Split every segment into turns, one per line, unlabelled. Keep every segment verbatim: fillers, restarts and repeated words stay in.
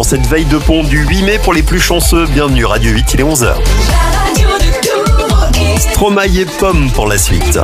cette veille de pont du huit mai pour les plus chanceux. Bienvenue, Radio huit, il est onze heures. Stromae et Pomme pour la suite.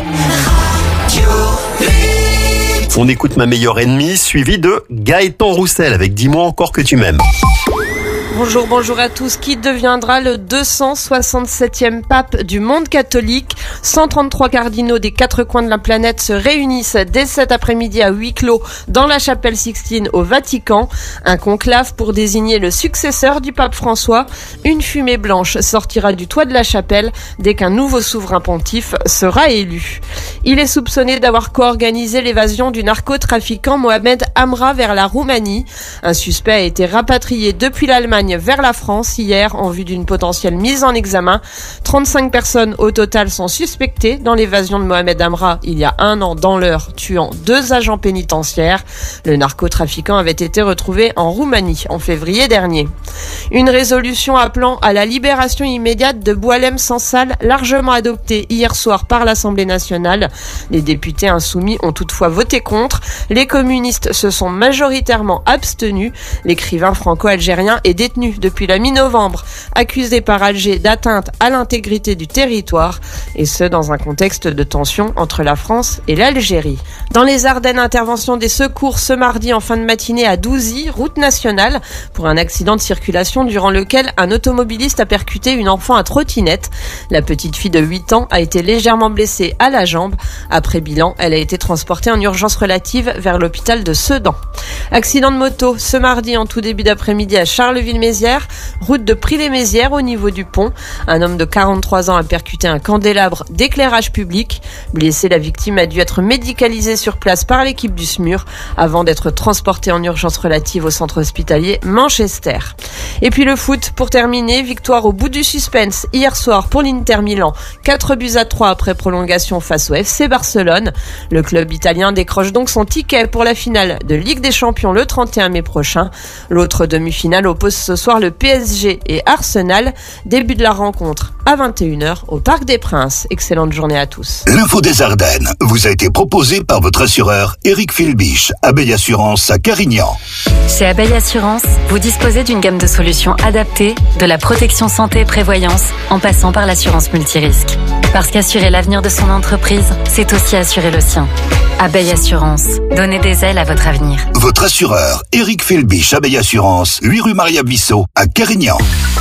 On écoute Ma meilleure ennemie, suivi de Gaëtan Roussel avec Dis-moi encore que tu m'aimes.
Bonjour, bonjour à tous. Qui deviendra le deux cent soixante-septième pape du monde catholique? cent trente-trois cardinaux des quatre coins de la planète se réunissent dès cet après-midi à huis clos dans la chapelle Sixtine au Vatican. Un conclave pour désigner le successeur du pape François. Une fumée blanche sortira du toit de la chapelle dès qu'un nouveau souverain pontife sera élu. Il est soupçonné d'avoir co-organisé l'évasion du narcotrafiquant Mohamed Amra vers la Roumanie. Un suspect a été rapatrié depuis l'Allemagne vers la France hier en vue d'une potentielle mise en examen. trente-cinq personnes au total sont suspectées dans l'évasion de Mohamed Amra il y a un an dans l'heure, tuant deux agents pénitentiaires. Le narcotrafiquant avait été retrouvé en Roumanie en février dernier. Une résolution appelant à la libération immédiate de Boualem Sansal, largement adoptée hier soir par l'Assemblée nationale. Les députés insoumis ont toutefois voté contre. Les communistes se sont majoritairement abstenus. L'écrivain franco-algérien est détenu depuis la mi-novembre, accusé par Alger d'atteinte à l'intégrité du territoire, et ce dans un contexte de tension entre la France et l'Algérie. Dans les Ardennes, intervention des secours ce mardi en fin de matinée à Douzy, route nationale, pour un accident de circulation durant lequel un automobiliste a percuté une enfant à trottinette. La petite fille de huit ans a été légèrement blessée à la jambe. Après bilan, elle a été transportée en urgence relative vers l'hôpital de Sedan. Accident de moto ce mardi en tout début d'après-midi à Charleville-Mézières, route de Prix-les-Mézières au niveau du pont. Un homme de quarante-trois ans a percuté un candélabre d'éclairage public. Blessé, la victime a dû être médicalisée sur place par l'équipe du S M U R avant d'être transportée en urgence relative au centre hospitalier Manchester. Et puis le foot, pour terminer, victoire au bout du suspense hier soir pour l'Inter Milan. quatre buts à trois après prolongation face au F C Barcelone. Le club italien décroche donc son ticket pour la finale de Ligue des Champions le trente et un mai prochain. L'autre demi-finale oppose ce soir le P S G et Arsenal. Début de la rencontre à vingt et une heures au Parc des Princes. Excellente journée à tous.
L'info des Ardennes vous a été proposée par votre assureur Eric Philbiche, Abeille Assurance à Carignan.
Chez Abeille Assurance, vous disposez d'une gamme de solutions adaptées, de la protection santé et prévoyance, en passant par l'assurance multirisque. Parce qu'assurer l'avenir de son entreprise, c'est aussi assurer le sien. Abeille Assurance, donnez des ailes à votre avenir.
Votre assureur Eric Philbiche, Abeille Assurance, huit rue Maria Bissot à Carignan.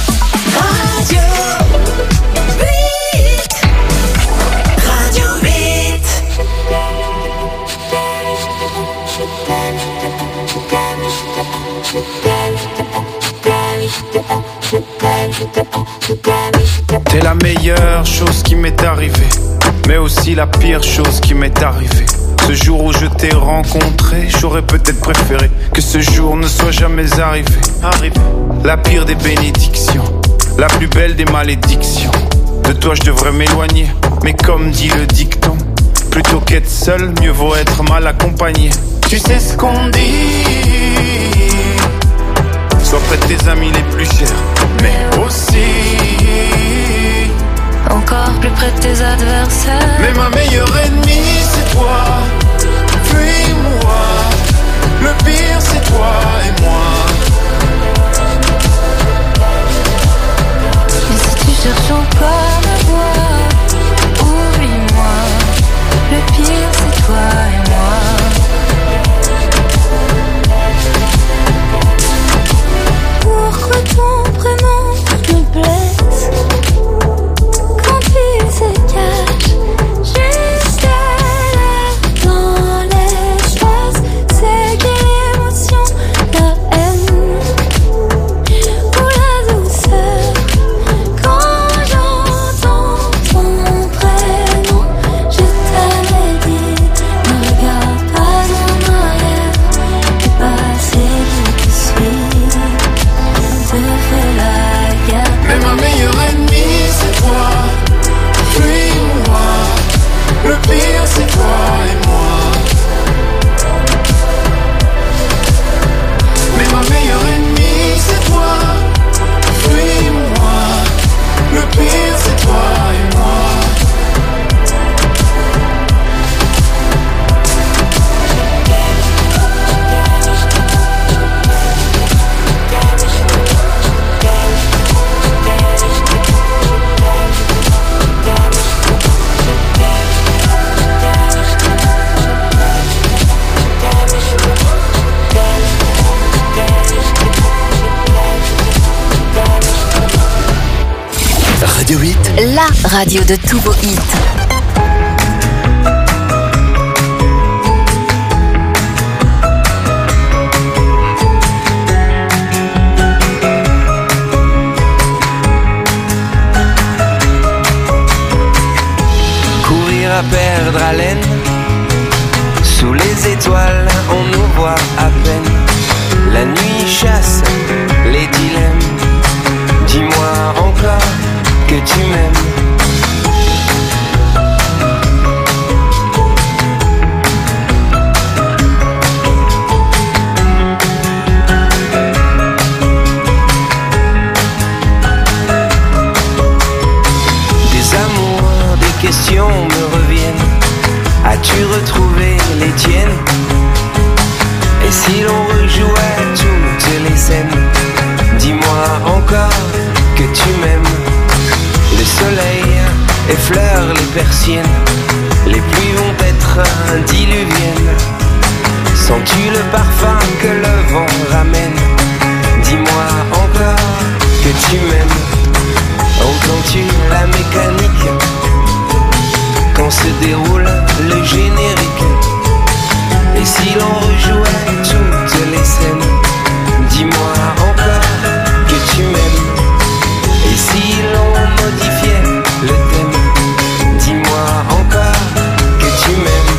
Radio huit. Radio huit.
T'es la meilleure chose qui m'est arrivée, mais aussi la pire chose qui m'est arrivée. Ce jour où je t'ai rencontré, j'aurais peut-être préféré que ce jour ne soit jamais arrivé. Arrivé. La pire des bénédictions, la plus belle des malédictions. De toi je devrais m'éloigner, mais comme dit le dicton, plutôt qu'être seul, mieux vaut être mal accompagné. Tu sais ce qu'on dit, sois près de tes amis les plus chers, mais aussi
encore plus près de tes adversaires.
Mais ma meilleure ennemie c'est toi, puis moi. Le pire c'est toi et moi.
Et si tu cherches encore à voir, oublie-moi. Le pire c'est toi et moi. Pourquoi ton prénom me blesse quand il se cache juste là dans les
la radio de tous vos hits.
À perdre haleine, sous les étoiles on nous voit à peine. La nuit chasse les dilemmes. Dis-moi encore que tu m'aimes. Des amours, des questions me reviennent. As-tu retrouvé les tiennes? Et si l'on rejouait toutes les scènes? Dis-moi encore que tu m'aimes. Le soleil effleure les persiennes. Les pluies vont être diluviennes. Sens-tu le parfum que le vent ramène? Dis-moi encore que tu m'aimes. Entends-tu la mécanique quand se déroule le générique? Et si l'on rejouait toutes les scènes? Dis-moi encore que tu m'aimes. Et si l'on modifiait le thème? Dis-moi encore que tu m'aimes.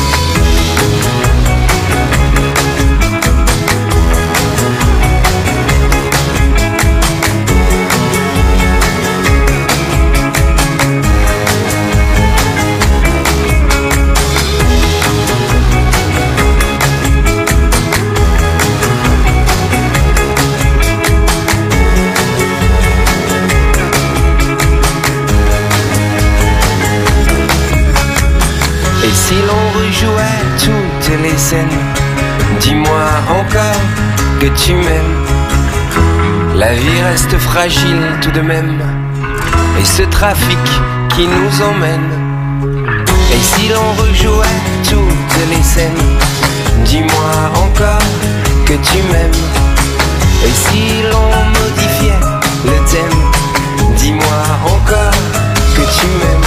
Si l'on rejouait toutes les scènes? Dis-moi encore que tu m'aimes. La vie reste fragile tout de même. Et ce trafic qui nous emmène. Et si l'on rejouait toutes les scènes? Dis-moi encore que tu m'aimes. Et si l'on modifiait le thème? Dis-moi encore que tu m'aimes.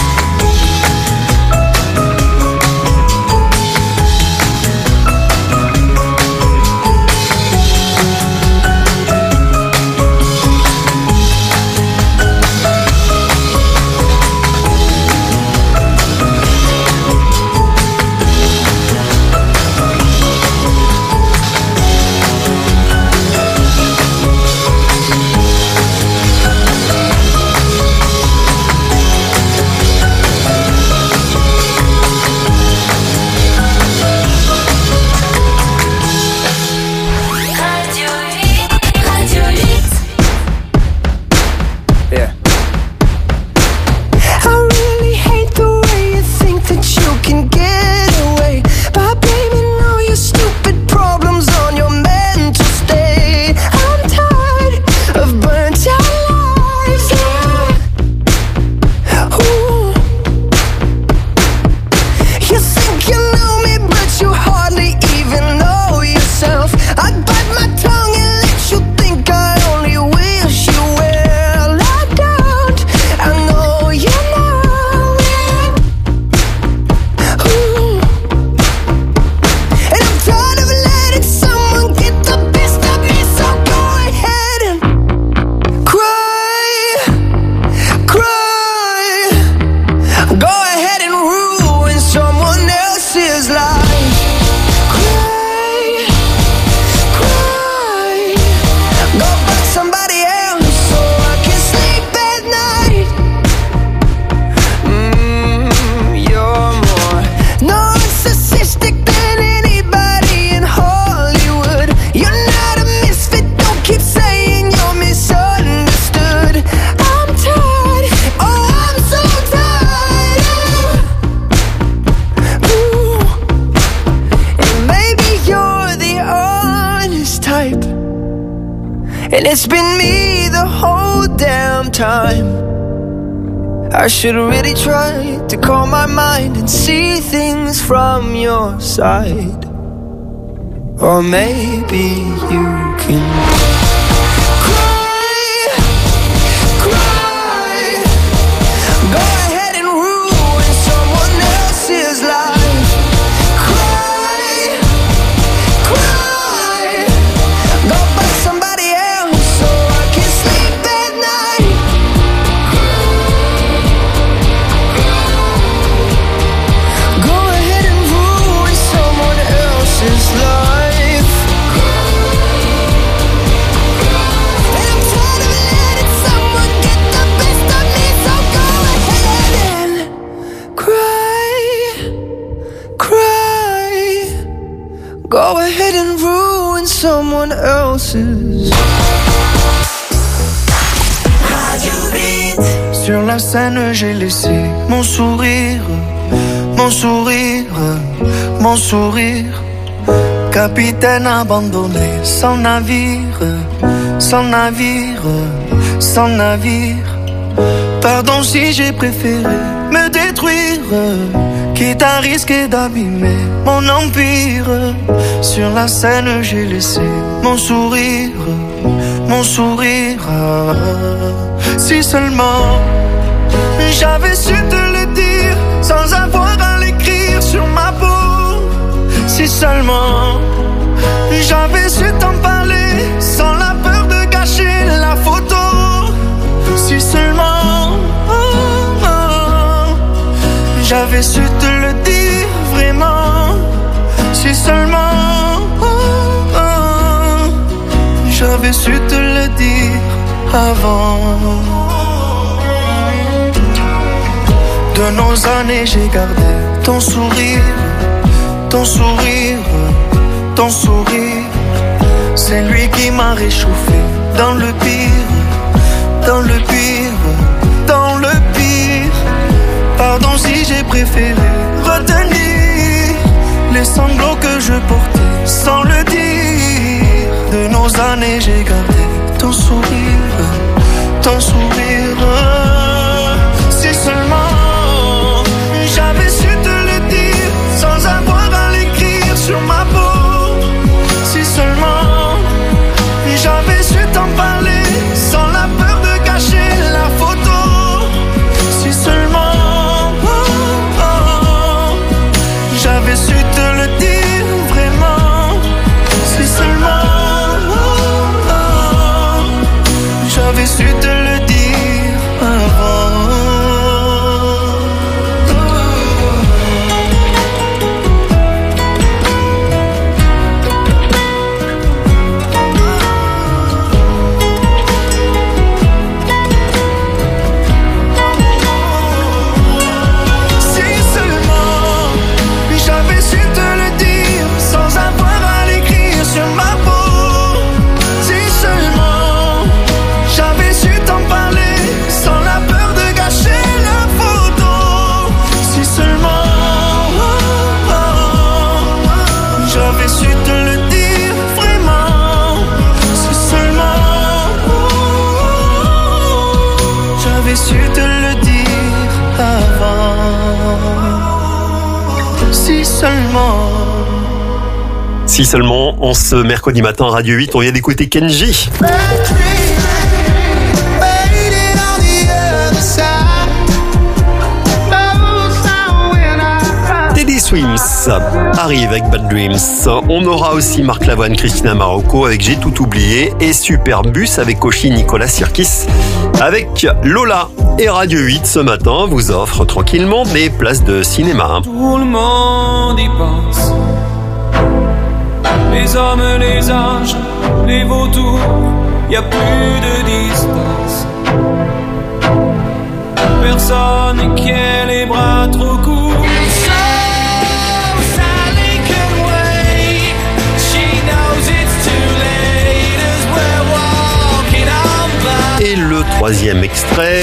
And it's been me the whole damn time. I should really try to calm my mind and see things from your side. Or maybe you can cry, cry. Go ahead and ruin someone else's. Sur la scène j'ai laissé mon sourire, mon sourire, mon sourire. Capitaine abandonné, sans navire, sans navire, sans navire. Pardon si j'ai préféré me détruire, quitte à risquer d'abîmer mon empire. Sur la scène j'ai laissé mon sourire, mon sourire. Si seulement j'avais su te le dire sans avoir à l'écrire sur ma peau. Si seulement j'avais su t'en parler sans la peur de gâcher la photo. Si seulement oh, oh, j'avais su te le dire vraiment. Si seulement oh, oh, j'avais su te le dire avant. De nos années j'ai gardé ton sourire, ton sourire, ton sourire. C'est lui qui m'a réchauffé dans le pire, dans le pire, dans le pire. Pardon si j'ai préféré retenir les sanglots que je portais sans le dire. De nos années j'ai gardé ton sourire, ton sourire. Si seulement j'avais su te le dire sans avoir à l'écrire sur ma peau. Si seulement j'avais su t'en parler sans la peur de gâcher la photo. Si seulement oh, oh, j'avais su te le dire vraiment. Si seulement oh, oh, j'avais su te le dire avant. Su te le dire avant. Si seulement.
Si seulement, en ce mercredi matin, Radio huit, on vient d'écouter Kenji. Teddy Swims arrive avec Bad Dreams. On aura aussi Marc Lavoine, Christina Marocco avec J'ai tout oublié et Superbus avec Koshi, Nicolas Sirkis avec Lola. Et Radio huit ce matin vous offre tranquillement des places de cinéma.
Tout le monde y pense. Les hommes, les âges, les vautours, y a plus de distance. Personne qui ait les bras trop courts.
Et le troisième extrait.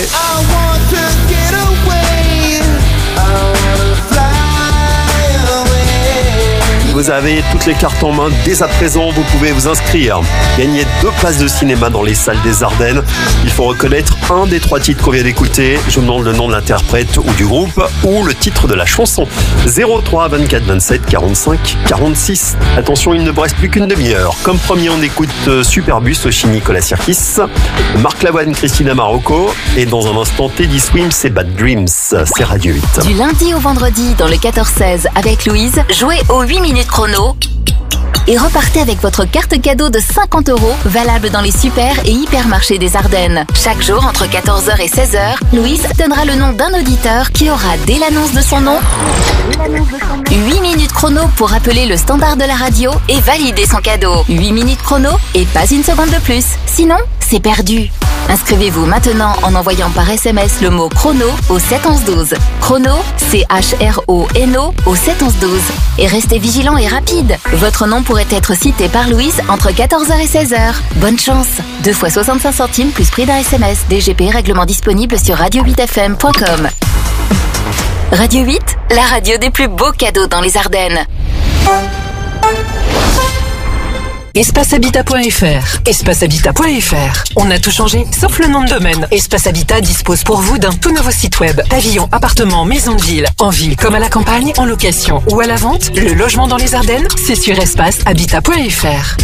Vous avez toutes les cartes en main dès à présent, vous pouvez vous inscrire. Gagner deux places de cinéma dans les salles des Ardennes. Il faut reconnaître un des trois titres qu'on vient d'écouter. Je vous demande le nom de l'interprète ou du groupe ou le titre de la chanson. zéro trois vingt-quatre vingt-sept quarante-cinq quarante-six. Attention, il ne vous reste plus qu'une demi-heure. Comme premier, on écoute Superbus, Oshi, Nicolas Sirkis, Marc Lavoine, Christina Marocco et dans un instant Teddy Swims et Bad Dreams. C'est Radio huit.
Du lundi au vendredi dans le quatorze seize avec Louise, jouez aux huit minutes chrono et repartez avec votre carte cadeau de cinquante euros valable dans les super et hypermarchés des Ardennes. Chaque jour entre quatorze heures et seize heures, Louise donnera le nom d'un auditeur qui aura dès l'annonce de son nom huit minutes chrono pour appeler le standard de la radio et valider son cadeau. huit minutes chrono et pas une seconde de plus. Sinon, c'est perdu. Inscrivez-vous maintenant en envoyant par S M S le mot chrono au sept onze douze. Chrono, C H R O N O au sept onze douze. Et restez vigilant et rapide. Votre nom pourrait être cité par Louise entre quatorze heures et seize heures. Bonne chance. Deux fois soixante-cinq centimes plus prix d'un S M S. D G P règlement disponible sur radio huit f m point com. Radio huit, la radio des plus beaux cadeaux dans les Ardennes.
espace habitat point f r. espace habitat point f r. On a tout changé, sauf le nom de domaine. Espace Habitat dispose pour vous d'un tout nouveau site web. Pavillon, appartements, maison de ville. En ville comme à la campagne, en location ou à la vente. Le logement dans les Ardennes, c'est sur espace habitat point f r.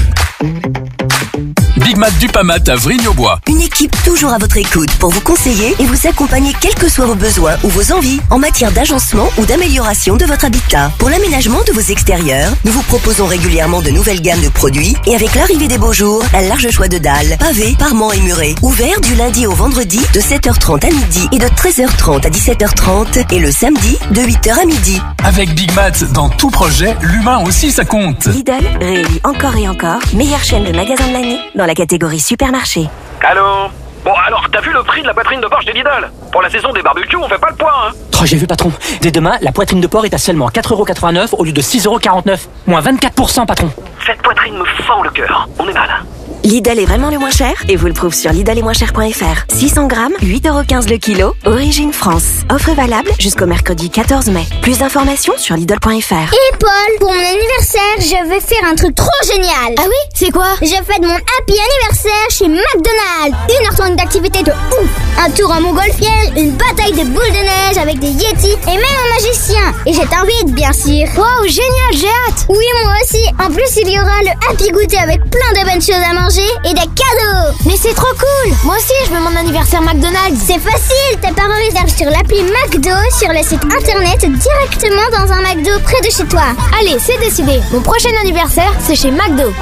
Big Mat du Pamat à Vrigne-au-Bois.
Une équipe toujours à votre écoute pour vous conseiller et vous accompagner quels que soient vos besoins ou vos envies en matière d'agencement ou d'amélioration de votre habitat. Pour l'aménagement de vos extérieurs, nous vous proposons régulièrement de nouvelles gammes de produits et avec l'arrivée des beaux jours, un large choix de dalles, pavés, parements et murets. Ouvert du lundi au vendredi de sept heures trente à midi et de treize heures trente à dix-sept heures trente et le samedi de huit heures à midi.
Avec Big Mat, dans tout projet, l'humain aussi ça compte.
Lidl réélit encore et encore meilleure chaîne de magasins de l'année dans la catégorie supermarché.
Allô? Bon alors, t'as vu le prix de la poitrine de porc chez Lidl? Pour la saison des barbecues, on fait pas le poids, hein?
Oh, j'ai vu patron. Dès demain, la poitrine de porc est à seulement quatre euros quatre-vingt-neuf au lieu de six euros quarante-neuf. Moins vingt-quatre pour cent patron.
Cette poitrine me fend le cœur. On est mal.
Lidl est vraiment le moins cher et vous le prouve sur lidl est moins cher point f r. six cents grammes, huit euros quinze le kilo, origine France. Offre valable jusqu'au mercredi quatorze mai. Plus d'informations sur lidl point f r.
Et Paul, pour mon anniversaire, je vais faire un truc trop génial. Ah oui? C'est quoi? Je fête mon happy anniversaire chez McDonald's. une heure trente d'activité de ouf. Un tour en montgolfière, une bataille de boules de neige avec des yétis et même un magicien. Et j'ai t'invite, bien sûr. Wow, génial, j'ai hâte. Oui, moi aussi. En plus, il y aura le happy goûter avec plein de bonnes choses à manger et des cadeaux. Mais c'est trop cool. Moi aussi je veux mon anniversaire McDonald's. C'est facile, tes parents réservent sur l'appli McDo sur le site internet directement dans un McDo près de chez toi. Allez, c'est décidé. Mon prochain anniversaire, c'est chez McDo.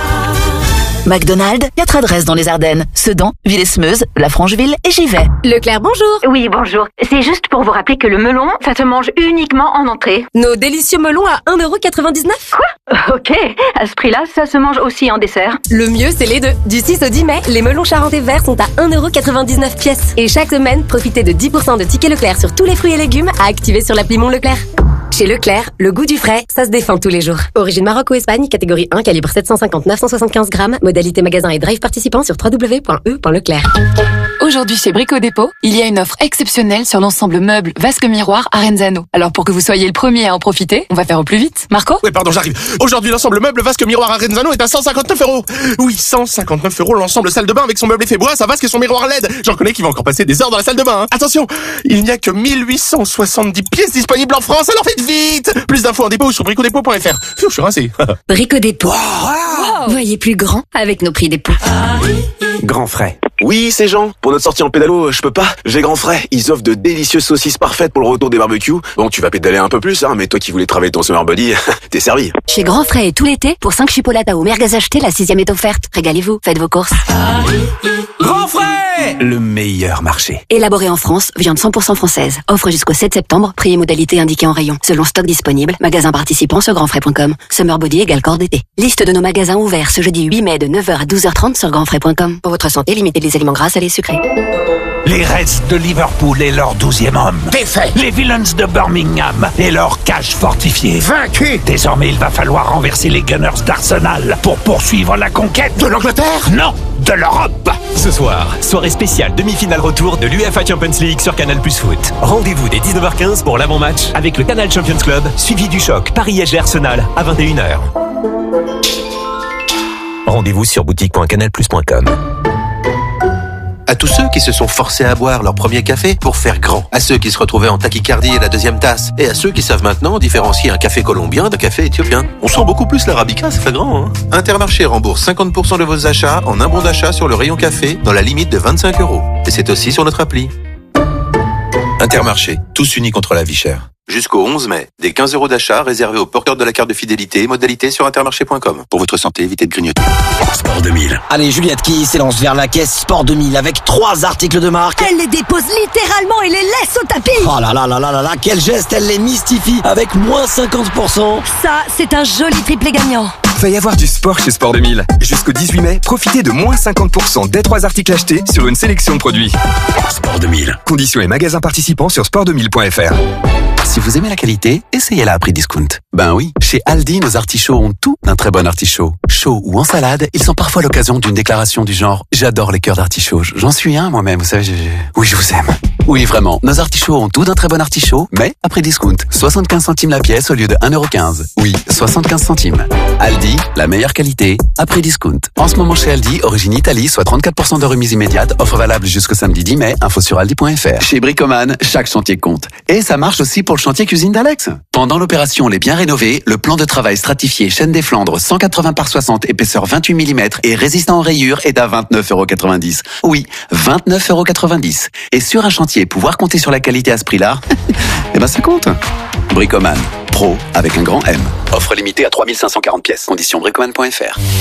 McDonald's, quatre adresses dans les Ardennes. Sedan, Villers-Meuse, La Francheville et Givet.
Leclerc, bonjour. Oui, bonjour. C'est juste pour vous rappeler que le melon, ça se mange uniquement en entrée.
Nos délicieux melons à un euro quatre-vingt-dix-neuf.
Quoi? Ok. À ce prix-là, ça se mange aussi en dessert.
Le mieux, c'est les deux. Du six au dix mai, les melons charentais verts sont à un euro quatre-vingt-dix-neuf pièces. Et chaque semaine, profitez de dix pour cent de tickets Leclerc sur tous les fruits et légumes à activer sur l'appli Mon Leclerc. Chez Leclerc, le goût du frais, ça se défend tous les jours. Origine Maroc ou Espagne, catégorie un, calibre sept cent cinquante neuf cent soixante-quinze grammes, modalité magasin et drive participant sur w w w point e point leclerc.
Aujourd'hui chez Brico Dépôt, il y a une offre exceptionnelle sur l'ensemble meuble vasque miroir Arenzano. Alors pour que vous soyez le premier à en profiter, on va faire au plus vite. Marco?
Oui, pardon, j'arrive. Aujourd'hui, l'ensemble meuble vasque miroir Arenzano est à cent cinquante-neuf euros. Oui, cent cinquante-neuf euros l'ensemble salle de bain avec son meuble effet bois, sa vasque et son miroir L E D. J'en connais qui vont encore passer des heures dans la salle de bain. Hein. Attention, il n'y a que mille huit cent soixante-dix pièces disponibles en France, alors faites vite. Plus d'infos en dépôt sur brico dépôt point f r. Pfiou, je suis rincé.
Brico Dépôt. Wow. Voyez plus grand avec nos prix dépôt.
Grand frais. Oui, c'est Jean. Pour notre sortie en pédalo, je peux pas. J'ai Grand Frais. Ils offrent de délicieuses saucisses parfaites pour le retour des barbecues. Bon, tu vas pédaler un peu plus, hein, mais toi qui voulais travailler ton summer body, t'es servi.
Chez Grand Frais et tout l'été, pour cinq chipolatas ou merguez achetés, la sixième est offerte. Régalez-vous, faites vos courses.
Grand Frais! Le meilleur marché.
Élaboré en France, viande cent pour cent française. Offre jusqu'au sept septembre, prix et modalités indiqués en rayon. Selon stock disponible, magasin participant sur grand frais point com. Summer body égale corps d'été. Liste de nos magasins ouverts ce jeudi huit mai de neuf heures à douze heures trente sur grand frais point com. Pour votre santé, limitez les aliments gras, salés, sucrés.
Les Reds de Liverpool et leur douzième homme.
Défait.
Les Villains de Birmingham et leur cage fortifiée.
Vaincu.
Désormais, il va falloir renverser les Gunners d'Arsenal pour poursuivre la conquête.
De l'Angleterre?
Non, de l'Europe.
Ce soir, soirée spéciale demi-finale retour de l'UEFA Champions League sur Canal Plus Foot. Rendez-vous dès dix-neuf heures quinze pour l'avant-match avec le Canal Champions Club, suivi du choc Paris S G Arsenal à vingt et une heures. Rendez-vous sur boutique point canal plus point com.
À tous ceux qui se sont forcés à boire leur premier café pour faire grand. À ceux qui se retrouvaient en tachycardie à la deuxième tasse. Et à ceux qui savent maintenant différencier un café colombien d'un café éthiopien. On sent beaucoup plus l'arabica, c'est flagrant. Hein. Intermarché rembourse cinquante pour cent de vos achats en un bon d'achat sur le rayon café dans la limite de vingt-cinq euros. Et c'est aussi sur notre appli. Intermarché, tous unis contre la vie chère. Jusqu'au onze mai, des quinze euros d'achat réservés aux porteurs de la carte de fidélité, modalité sur intermarché point com. Pour votre santé, évitez de grignoter.
Sport deux mille.
Allez, Juliette qui s'élance vers la caisse Sport deux mille avec trois articles de marque.
Elle les dépose littéralement et les laisse au tapis.
Oh là là là là là là, quel geste, elle les mystifie avec moins cinquante pour cent.
Ça, c'est un joli triplé gagnant.
Va y avoir du sport chez Sport deux mille. Jusqu'au dix-huit mai, profitez de moins cinquante pour cent des trois articles achetés sur une sélection de produits.
Sport deux mille.
Conditions et magasins participants sur sport deux mille point f r.
Si vous aimez la qualité, essayez-la à prix discount. Ben oui, chez Aldi, nos artichauts ont tout d'un très bon artichaut. Chaud ou en salade, ils sont parfois l'occasion d'une déclaration du genre « J'adore les cœurs d'artichaut, j'en suis un moi-même, vous savez, je... oui je vous aime ». Oui vraiment, nos artichauts ont tout d'un très bon artichaut, mais à prix discount. soixante-quinze centimes la pièce au lieu de un euro quinze. Oui, soixante-quinze centimes. Aldi, la meilleure qualité, à prix discount. En ce moment chez Aldi, origine Italie, soit trente-quatre pour cent de remise immédiate, offre valable jusqu'au samedi dix mai, info sur aldi point f r. Chez Bricoman, chaque chantier compte. Et ça marche aussi pour le chantier cuisine d'Alex. Pendant l'opération Les Biens Rénovés, le plan de travail stratifié Chaîne des Flandres cent quatre-vingts par soixante, épaisseur vingt-huit millimètres et résistant aux rayures est à vingt-neuf euros quatre-vingt-dix. Oui, vingt-neuf euros quatre-vingt-dix. Et sur un chantier, pouvoir compter sur la qualité à ce prix-là, eh ben ça compte. Bricoman, pro avec un grand M. Offre limitée à trois mille cinq cent quarante pièces. Conditions bricoman point f r.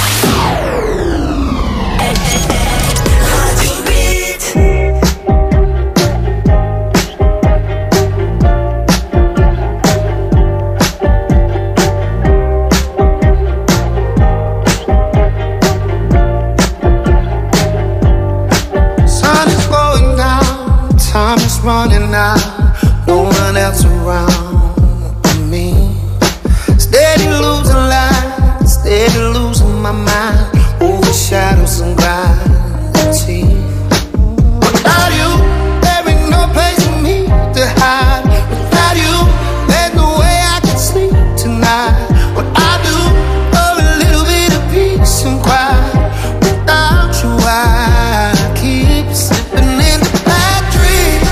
Running out, no one else around me. Steady losing light, steady losing my mind. Over shadows and gravity. Without you, there ain't no place for me to hide. Without you, there's no way I can sleep tonight. What I do, oh, a little bit of peace and quiet. Without you, I keep slipping in the bad dreams.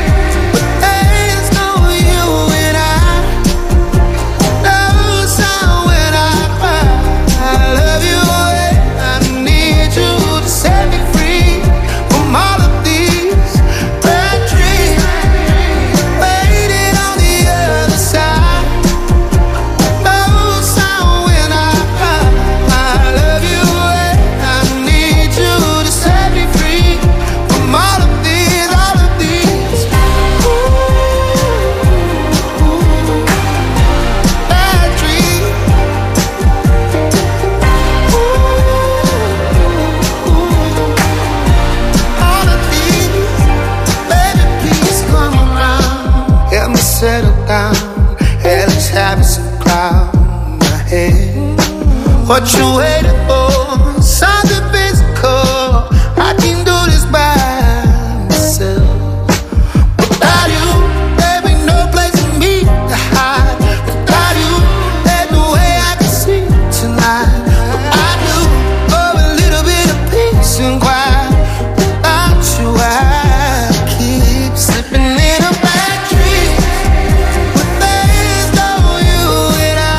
What you waiting for? Something physical. I can do this by myself. Without you, there ain't no place for me to hide. Without you, there's no way I can sleep tonight. But I do, oh, a little bit of peace and quiet. Without you, I keep slipping in a bad dream. But there's no you and I.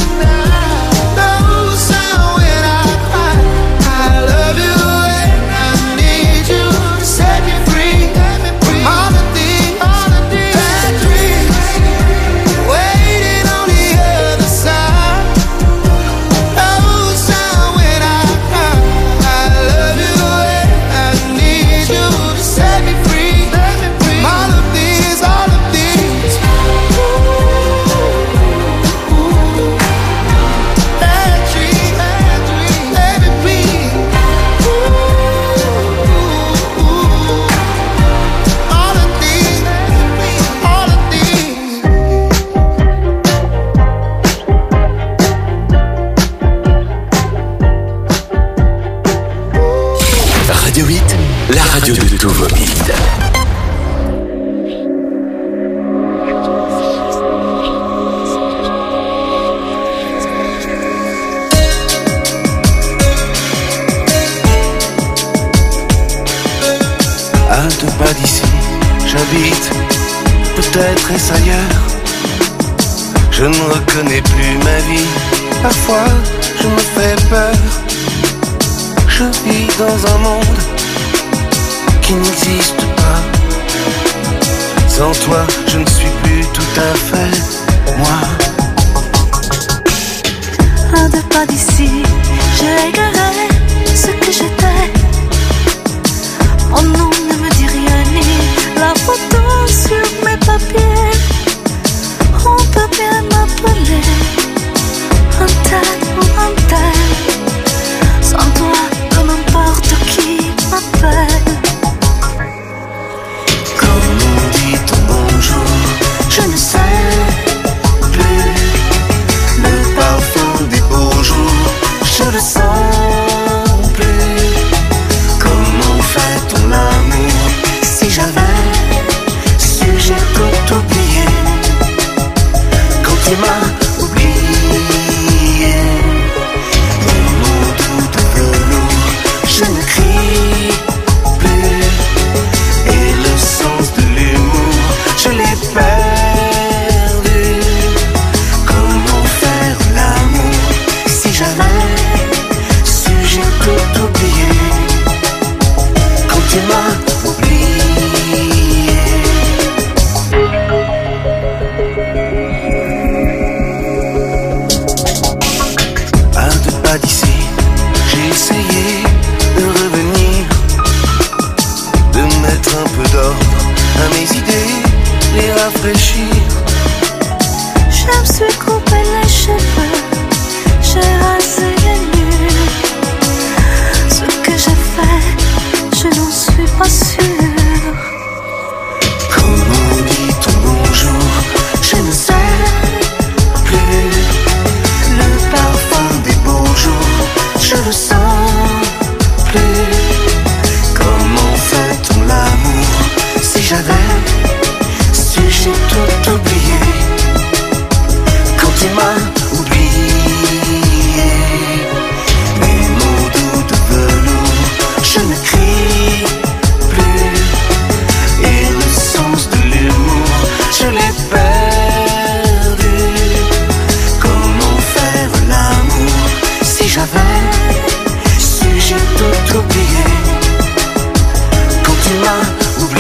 La radio de tous vos hits.
À deux pas d'ici, j'habite, peut-être est-ce ailleurs. Je ne reconnais plus ma vie, parfois je me fais peur. Je vis dans un monde qui n'existe pas. Sans toi, je ne suis plus tout tout à fait moi.
À deux pas d'ici, j'ai égaré ce que j'étais. Mon nom ne me dit rien ni la photo sur mes papiers. On peut bien m'appeler un tel ou un tel. Sans toi, peu m'importe qui m'appelle.
Comme on dit ton bonjour, je ne sais plus. Le parfum des beaux jours, je le sens plus. Comment fait ton amour? Si j'avais su, j'ai tout oublié. Quand tu m'as oublié, mon doux de velours, je ne crie plus. Et le sens de l'humour, je l'ai perdu. Comment faire l'amour? Si j'avais su, j'ai tout oublié. Quand tu m'as oublié. À deux pas d'ici, j'ai essayé de revenir, de mettre un peu d'ordre à mes idées, les rafraîchir.
Je me suis coupé les cheveux, j'ai rasé les murs. Ce que j'ai fait, je n'en suis pas sûre.
Comment on dit ton bonjour, je ne sais plus. Le parfum des beaux jours, je le sens plus. Comment fait-on l'amour? Si j'avais su, j'ai tout oublié. Quand tu m'as oublié, mes mots doux de velours, je ne crie plus. Et le sens de l'humour, je l'ai perdu. Comment faire l'amour? Si j'avais su, j'ai tout oublié. Quand tu m'as oublié.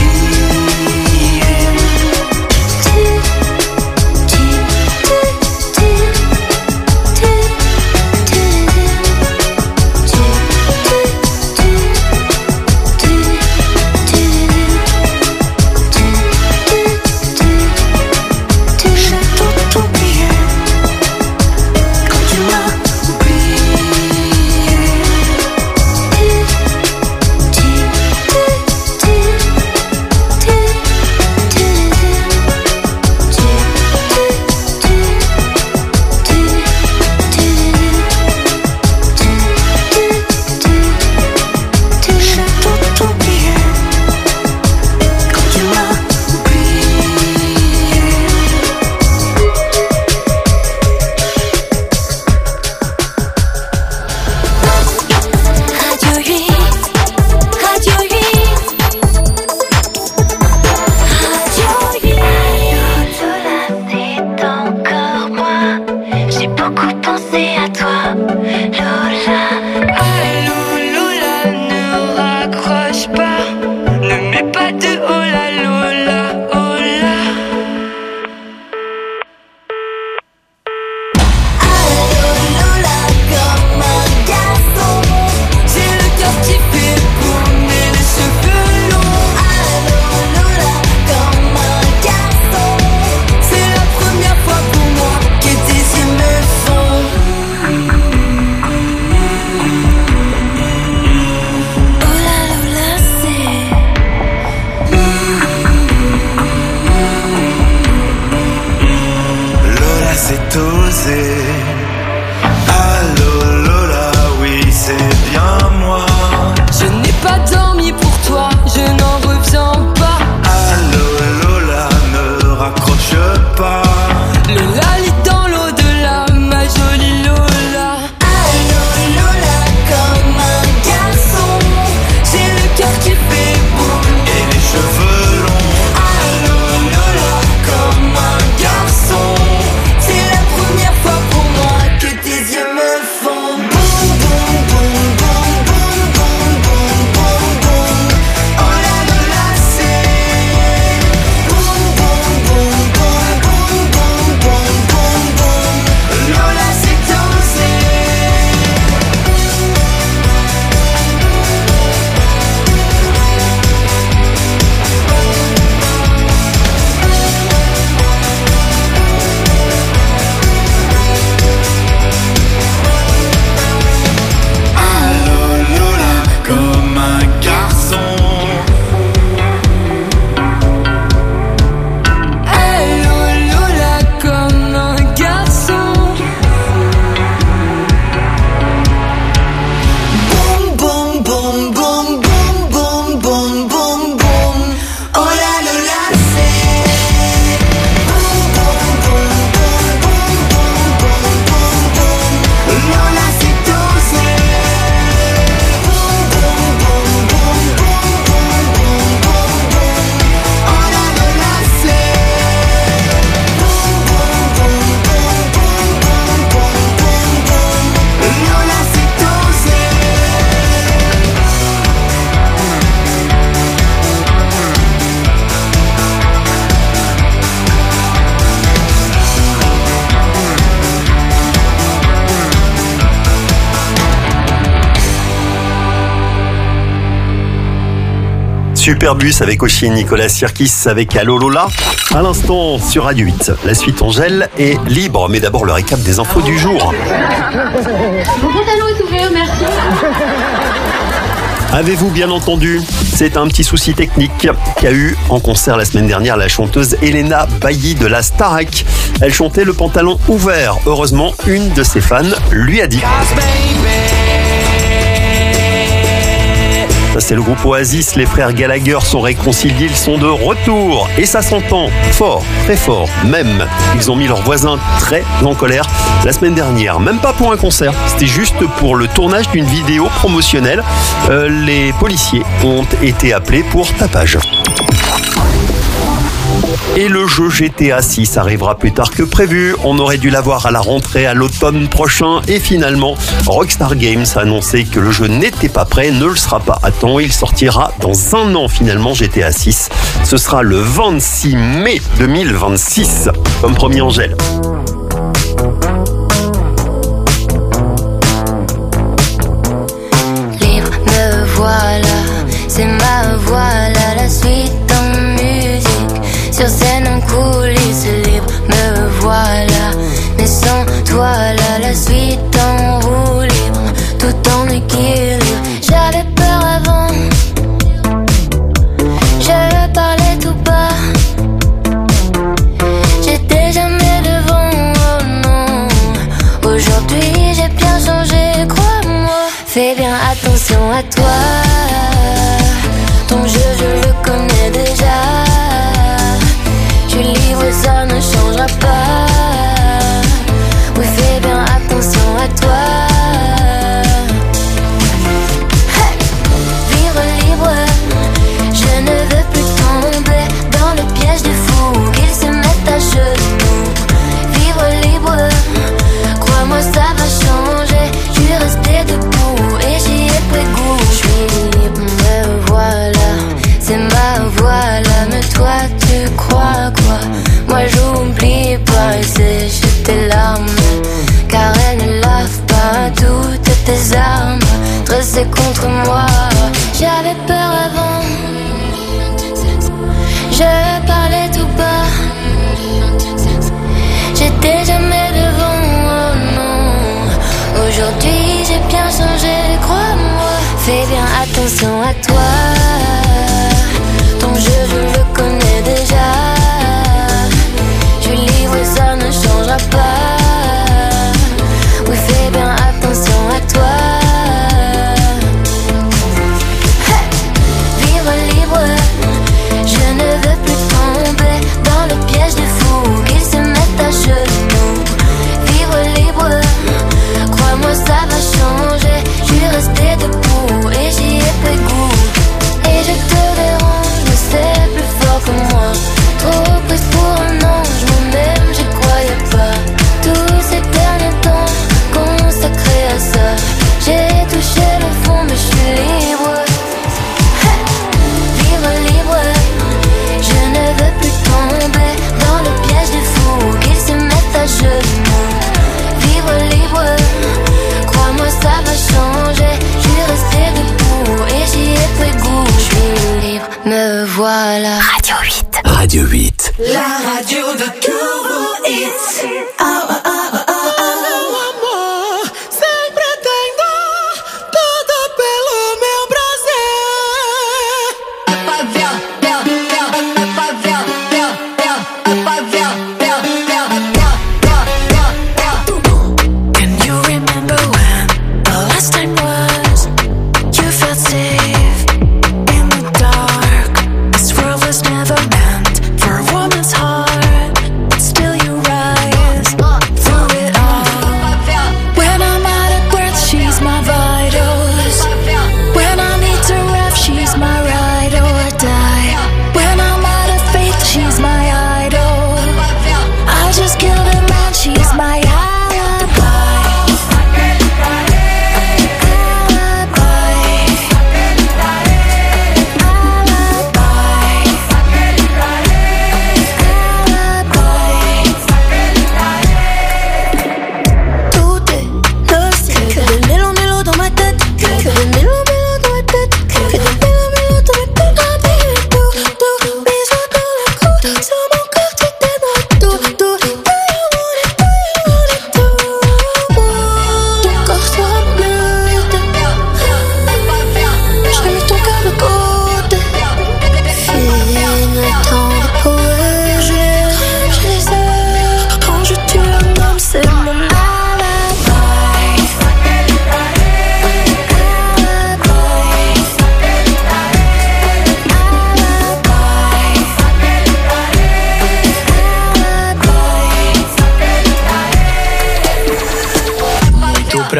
J'ai tout oublié. Quand tu m'as oublié.
Superbus avec Oshi et Nicolas Sirkis avec Allo Lola. À l'instant sur Radio huit. La suite Angèle est libre, mais d'abord le récap des infos du jour.
Mon pantalon est ouvert, merci.
Avez-vous bien entendu? C'est un petit souci technique qu'a eu en concert la semaine dernière la chanteuse Elena Bailly de la Starac. Elle chantait le pantalon ouvert. Heureusement, une de ses fans lui a dit. Ça, c'est le groupe Oasis, les frères Gallagher sont réconciliés, ils sont de retour. Et ça s'entend fort, très fort, même. Ils ont mis leurs voisins très en colère la semaine dernière. Même pas pour un concert, c'était juste pour le tournage d'une vidéo promotionnelle. Euh, les policiers ont été appelés pour tapage. Et le jeu G T A six arrivera plus tard que prévu. On aurait dû l'avoir à la rentrée à l'automne prochain. Et finalement, Rockstar Games a annoncé que le jeu n'était pas prêt, ne le sera pas à temps. Il sortira dans un an finalement, G T A six. Ce sera le vingt-six mai deux mille vingt-six, comme promis Angèle.
Libre, me voilà, c'est ma voilà, la suite en musique. Sur scène en coulisses, libre, me voilà. Mais sans toi là, la suite en roue libre, tout en équilibre. J'avais peur avant, je parlais tout bas. J'étais jamais devant, oh non. Aujourd'hui j'ai bien changé, crois-moi. Fais bien attention à toi. Ton jeu je le connais déjà. Tu livres, ça ne changera pas. Oui, fais bien attention à toi. Hey! Vivre libre, je ne veux plus tomber dans le piège des fous, qu'ils se mettent à genoux. Vivre libre, crois-moi ça va changer. Je suis resté debout et j'y ai pris goût. Je suis libre, me voilà, c'est ma voilà. Mais toi tu crois quoi? Moi j'oublie pas et c'est juste tes larmes, car elles ne lavent pas toutes tes armes dressées contre moi. J'avais peur avant, je parlais tout bas. J'étais jamais devant, oh non. Aujourd'hui j'ai bien changé, crois-moi. Fais bien attention à toi. Ton jeu je le connais déjà. Tu livres, ça ne changera pas. Oui, fais bien attention à toi. Hey! Vivre libre, je ne veux plus tomber dans le piège des fous, qu'ils se mettent à genoux. Vivre libre, crois-moi ça va changer. Je suis resté debout et j'y ai pris goût. Et je te dérange, mais c'est plus fort que moi. Trop prise pour un ange, moi-même j'y croyais pas. Tous ces derniers temps consacrés à ça, j'ai touché le fond mais je suis libre. Hey! Vivre libre, je ne veux plus tomber dans le piège des fous, qu'ils se mettent à genoux. Vivre libre, crois-moi ça va changer. Je suis resté debout et j'y ai pris goût. Je suis libre, me voilà. Radio huit.
Radio huit.
La radio de tous vos hits. Oh, oh, oh, oh, oh, oh. Sempre tendo tudo pelo meu prazer. Pavel, pel, pel, pavel, pel, pel, pavel, pel, pel, pel, pel, pel. Can you remember when the last time was? You felt safe in the dark. This world was never meant for war.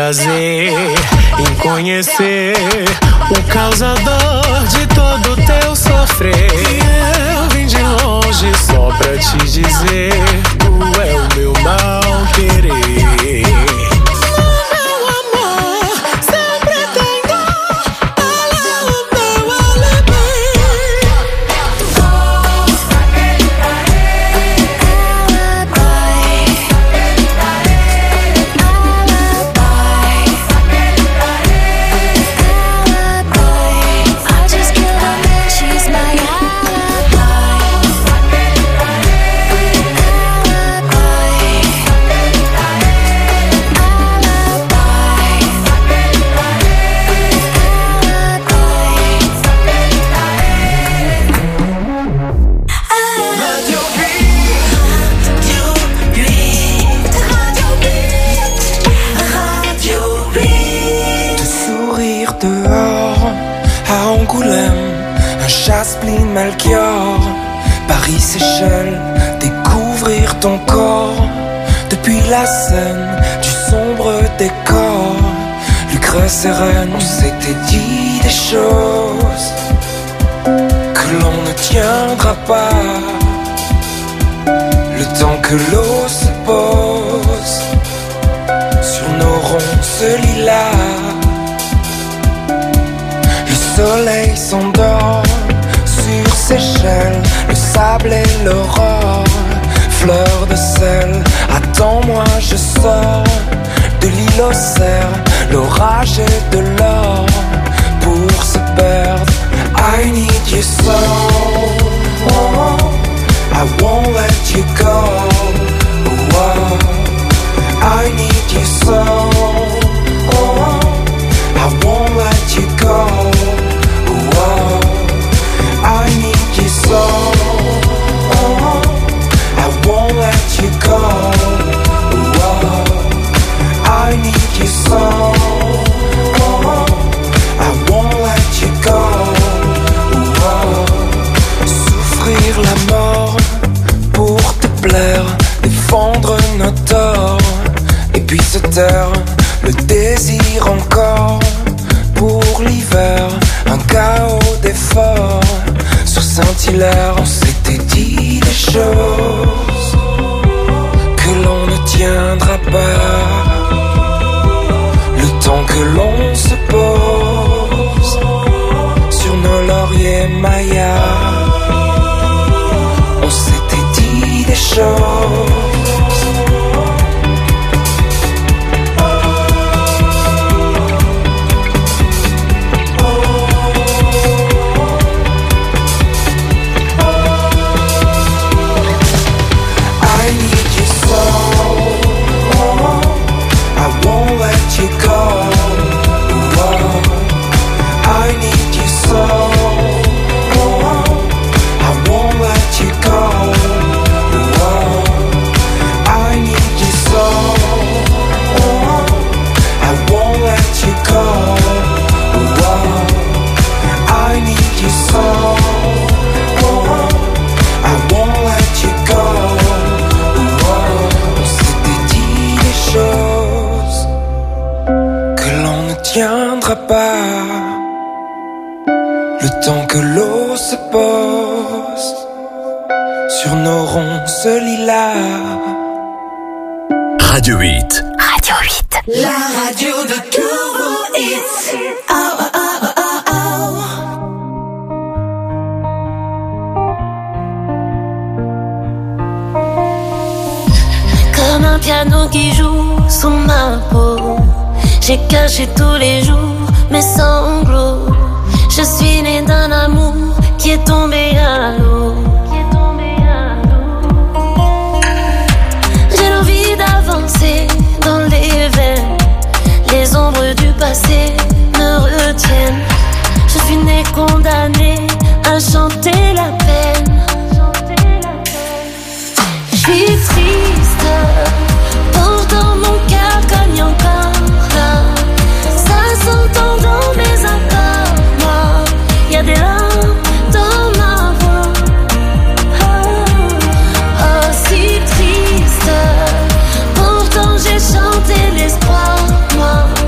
prazer em conhecer o causador de todo teu sofrer. Eu vim de longe só pra te dizer, tu é o meu mal querer.
Melchior, Paris, Seychelles, découvrir ton corps. Depuis la scène du sombre décor, Lucre sereine, on s'était dit des choses que l'on ne tiendra pas. Le temps que l'eau se pose sur nos ronces lilas, le soleil s'endort sur Seychelles, le sable et l'aurore, fleur de sel, attends-moi, je sors de l'île aux cerfs, l'orage et de l'or pour se perdre. I need you so, oh, I won't let you go, oh, I need you so, oh, I won't let you go, oh, I need you so, oh, I won't let you go, oh, I need you so, oh, I won't let you go, oh, souffrir la mort pour te plaire, défendre nos torts, et puis se taire, le désir encore pour l'hiver, un chaos d'efforts. Sur Saint-Hilaire, on s'était dit des choses que l'on ne tiendra pas. Le temps que l'on se pose sur nos lauriers mayas, on s'était dit des choses. Pas le temps que l'eau se pose sur nos ronces lilas.
Radio huit.
Radio huit. La radio de tous vos hits. Oh, oh, oh, oh, oh. Comme un piano qui joue sous ma peau, j'ai caché tous les jours mes sanglots. Je suis née d'un amour qui est tombé à l'eau. J'ai l'envie d'avancer dans les veines. Les ombres du passé me retiennent. Je suis née condamnée à chanter la peine. Je suis triste, pourtant mon cœur cogne encore là. Ça s'entend dans mes accords, moi. Y'a des larmes dans ma voix. Oh, oh, si triste, pourtant j'ai chanté l'espoir, moi.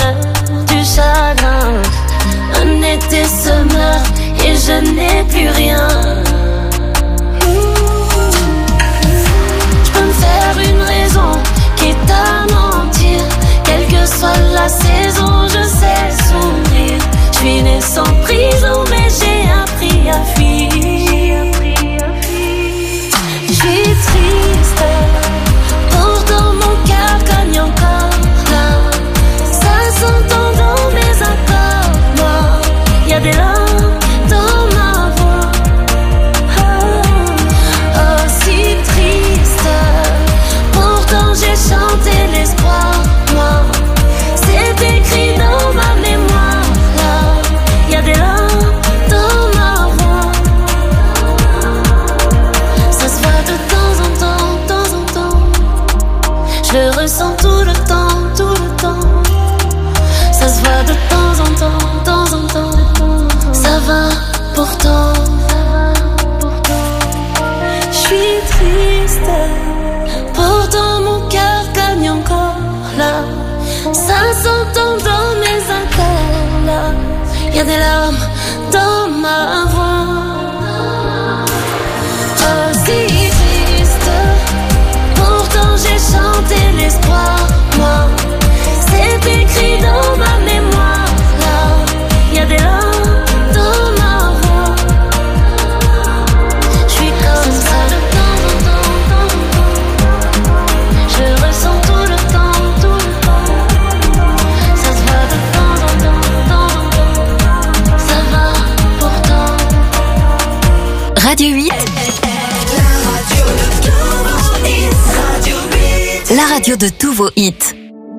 meurs du chagrin. Un été se meurt et je n'ai plus rien. Je peux me faire une raison, quitte à mentir. Quelle que soit la saison, je sais sourire. Je suis née sans prison, mais j'ai appris à fuir. Je suis triste, pourtant mon cœur cogne encore là. Ça s'entend dans mes accords, moi. Y'a des larmes dans ma voix. Oh, oh, si triste, pourtant j'ai chanté l'espoir, moi. C'est écrit dans ma mémoire, là. Y'a des larmes dans ma voix. Ça se voit de temps en temps, de temps en temps. Je le ressens tout le temps, tout le temps. Ça se voit de temps en temps, de temps en temps. Ça va pourtant. Je suis triste, pourtant mon cœur gagne encore là. Ça s'entend dans mes accords là. Y'a des larmes dans ma voix. Oh, si triste, pourtant j'ai chanté l'espoir, moi. C'est écrit dans ma mémoire, là. Y'a des larmes dans ma voix. J'suis comme ça de temps en temps, temps en temps. Je le ressens tout le temps, tout le temps. Ça se voit de temps en temps, temps en temps. Ça va pourtant.
Radio huit. La radio de tous vos hits.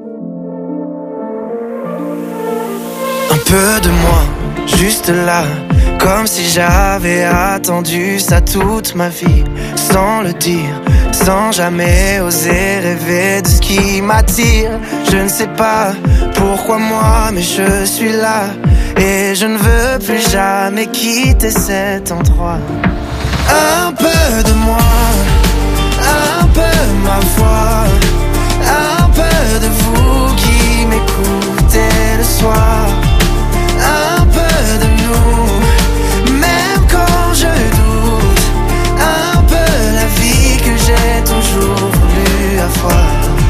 Un peu de moi, juste là, comme si j'avais attendu ça toute ma vie, sans le dire, sans jamais oser rêver de ce qui m'attire. Je ne sais pas pourquoi moi, mais je suis là, et je ne veux plus jamais quitter cet endroit. Un peu de moi, un peu ma foi, un peu de vous qui m'écoutez le soir. Un peu de nous, même quand je doute. Un peu la vie que j'ai toujours voulu avoir.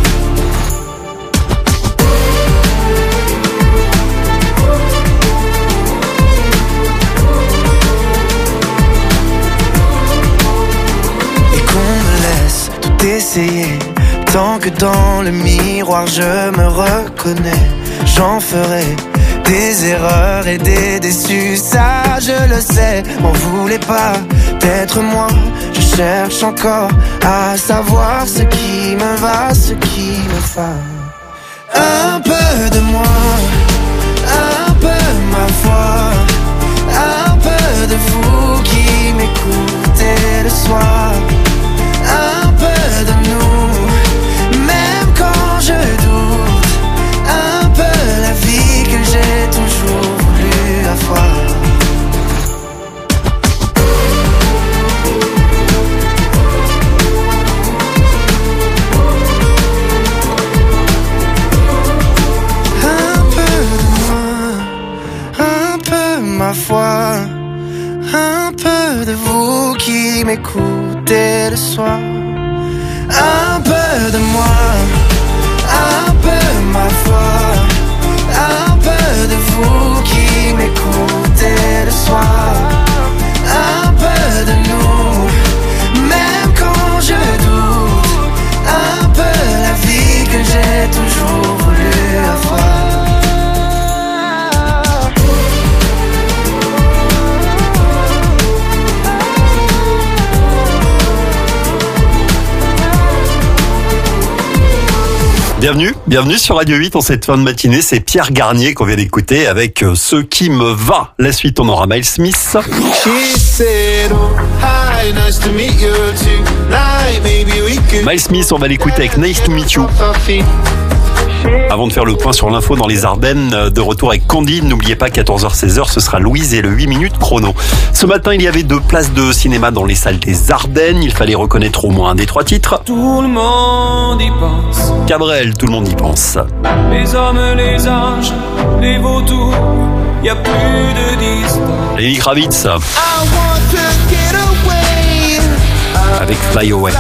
Et qu'on me laisse tout essayer, tant que dans le miroir je me reconnais. J'en ferai des erreurs et des déçus, ça je le sais. M'en voulez pas d'être moi, je cherche encore à savoir ce qui me va, ce qui me va. Un peu de moi, un peu ma foi, un peu de vous qui m'écoutez le soir. Un peu de nous, même quand je doute. Un peu la vie que j'ai toujours voulu avoir. Un peu de moi, un peu ma foi, un peu de vous qui m'écoutez le soir. Un peu de moi, un peu ma foi, un peu de vous qui m'écoutez le soir. Un peu de nous, même quand je doute. Un peu la vie que j'ai toujours voulu avoir.
Bienvenue, bienvenue sur Radio huit en cette fin de matinée. C'est Pierre Garnier qu'on vient d'écouter avec euh, Ce qui me va. La suite, on aura Miles Smith. Miles Smith, on va l'écouter avec Nice to Meet You. Avant de faire le point sur l'info dans les Ardennes, de retour avec Candide, n'oubliez pas quatorze heures seize heures, ce sera Louise et le huit minutes chrono. Ce matin, il y avait deux places de cinéma dans les salles des Ardennes. Il fallait reconnaître au moins un des trois titres.
Tout le monde y pense.
Cabrel, tout le monde y pense.
Les hommes, les anges, les vautours, y a plus de distance.
Lenny Kravitz avec Fly Away.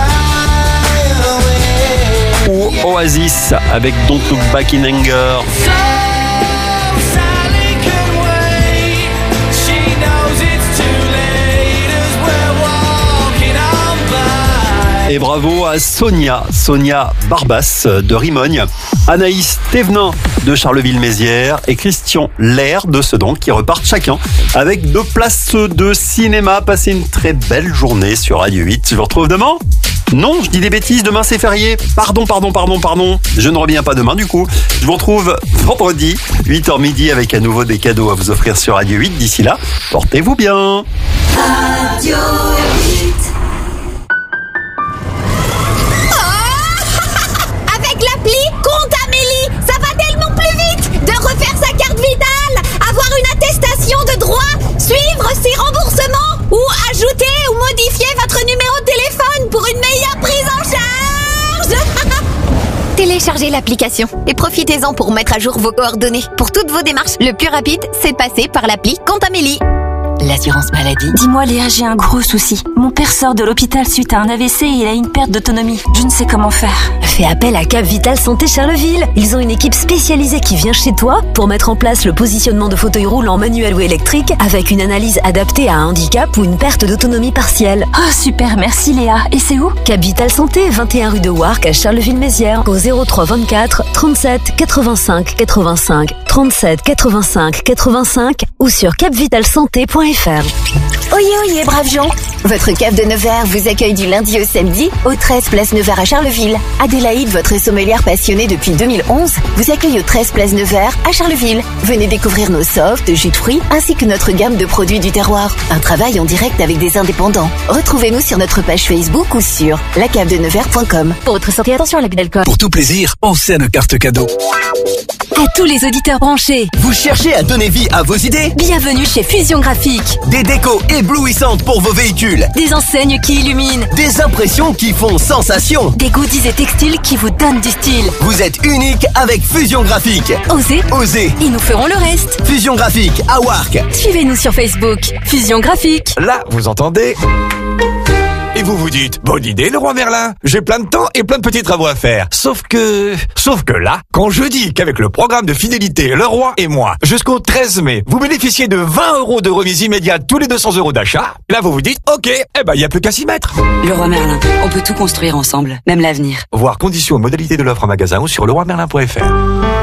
Ou Oasis avec Don't Look Back in Anger. Et bravo à Sonia, Sonia Barbas de Rimogne, Anaïs Thévenin de Charleville-Mézières et Christian Lair de Sedan qui repartent chacun avec deux places de cinéma. Passez une très belle journée sur Radio huit. Je vous retrouve demain. Non, je dis des bêtises, demain c'est férié. Pardon, pardon, pardon, pardon. Je ne reviens pas demain du coup. Je vous retrouve vendredi, huit heures midi avec à nouveau des cadeaux à vous offrir sur Radio huit. D'ici là, portez-vous bien.
Radio huit.
Compte Amélie, ça va tellement plus vite de refaire sa carte vitale, avoir une attestation de droit, suivre ses remboursements ou ajouter ou modifier votre numéro de téléphone pour une meilleure prise en charge.
Téléchargez l'application et profitez-en pour mettre à jour vos coordonnées. Pour toutes vos démarches, le plus rapide, c'est de passer par l'appli Compte Amélie.
L'assurance maladie. Dis-moi Léa, j'ai un gros souci. Mon père sort de l'hôpital suite à un A V C et il a une perte d'autonomie. Je ne sais comment faire.
Fais appel à Cap Vital Santé Charleville. Ils ont une équipe spécialisée qui vient chez toi pour mettre en place le positionnement de fauteuil roulant manuel ou électrique avec une analyse adaptée à un handicap ou une perte d'autonomie partielle.
Oh super, merci Léa. Et c'est où?
Cap Vital Santé, vingt et un rue de Warcq à Charleville-Mézières au zéro trois vingt-quatre trente-sept quatre-vingt-cinq quatre-vingt-cinq trente-sept quatre-vingt-cinq quatre-vingt-cinq ou sur cap vital santé point f r.
Oyez, oyez, braves gens. Votre cave de Nevers vous accueille du lundi au samedi au treize place Nevers à Charleville. Adélaïde, votre sommelière passionnée depuis deux mille onze, vous accueille au treize place Nevers à Charleville. Venez découvrir nos softs, jus de fruits ainsi que notre gamme de produits du terroir. Un travail en direct avec des indépendants. Retrouvez-nous sur notre page Facebook ou sur la cave de nevers point com.
Pour votre santé, attention à l'abus d'alcool.
Pour tout plaisir, pensez à nos cartes cadeaux.
À tous les auditeurs branchés,
vous cherchez à donner vie à vos idées?
Bienvenue chez Fusion Graphique.
Des décos éblouissantes pour vos véhicules.
Des enseignes qui illuminent.
Des impressions qui font sensation.
Des goodies et textiles qui vous donnent du style.
Vous êtes unique avec Fusion Graphique.
Osez,
Osez.
Et nous ferons le reste.
Fusion Graphique à Warcq.
Suivez-nous sur Facebook. Fusion Graphique.
Là, vous entendez? Et vous vous dites, bonne idée, le roi Merlin. J'ai plein de temps et plein de petits travaux à faire. Sauf que, sauf que là, quand je dis qu'avec le programme de fidélité Le Roi et moi, jusqu'au treize mai, vous bénéficiez de vingt euros de remise immédiate tous les deux cents euros d'achat, là vous vous dites, ok, eh ben, il y a plus qu'à s'y mettre.
Le Roi Merlin, on peut tout construire ensemble, même l'avenir.
Voir conditions et modalités de l'offre en magasin ou sur le roi merlin point f r.